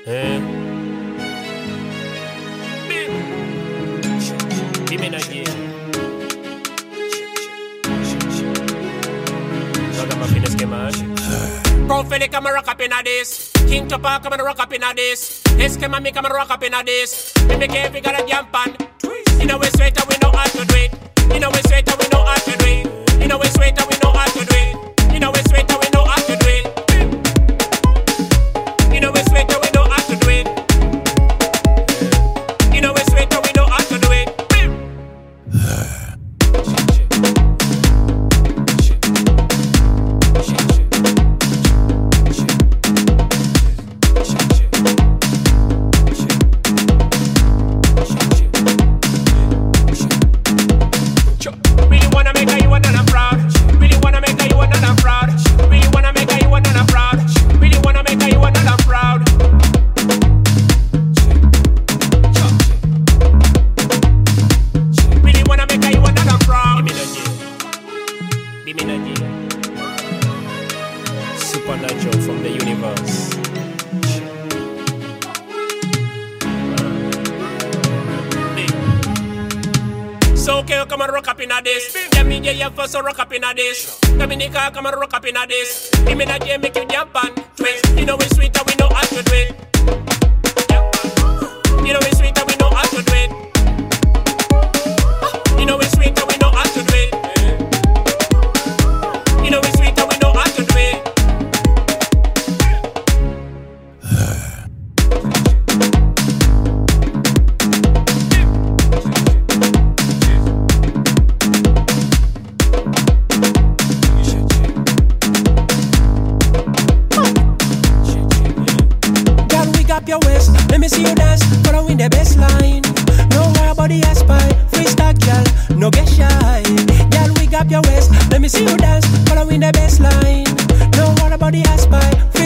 Dime na ye. Joga my fitness game man. Pro Philly come and rock up in a this. King Topper come and rock up in a this. Eskema me come and rock up in a this. We make every got a jump and twist. You know we sweater we know how to do it. You know we sweater we know how to do it. You know we sweater we know how to do it. You know we sweater we know how to do it. You know we sweater we know how to do it. You know we sweater we know how to do it. Really wanna make her you another proud. Really wanna make her you another proud. Really wanna make her you another proud. Really wanna make her you another proud. Really wanna make her you another proud. Give me that G. Supernatural from the universe. So okay, come and rock up in a this. Jamie J, you first so rock up in a this. Dominica, come and rock up in a this. Give me that J, make you jump and twist. You know we sweeter, we know how to do it. You know we sweeter, we know how to do it. You know we sweeter, we know how to do it. You know we sweeter, we know how to do it. Your waist, let me see you dance, following the best line. No worry about the aspire, freestyle girl, no get shy. Girl, wig up your waist, let me see you dance, following the best line. No worry about the aspire.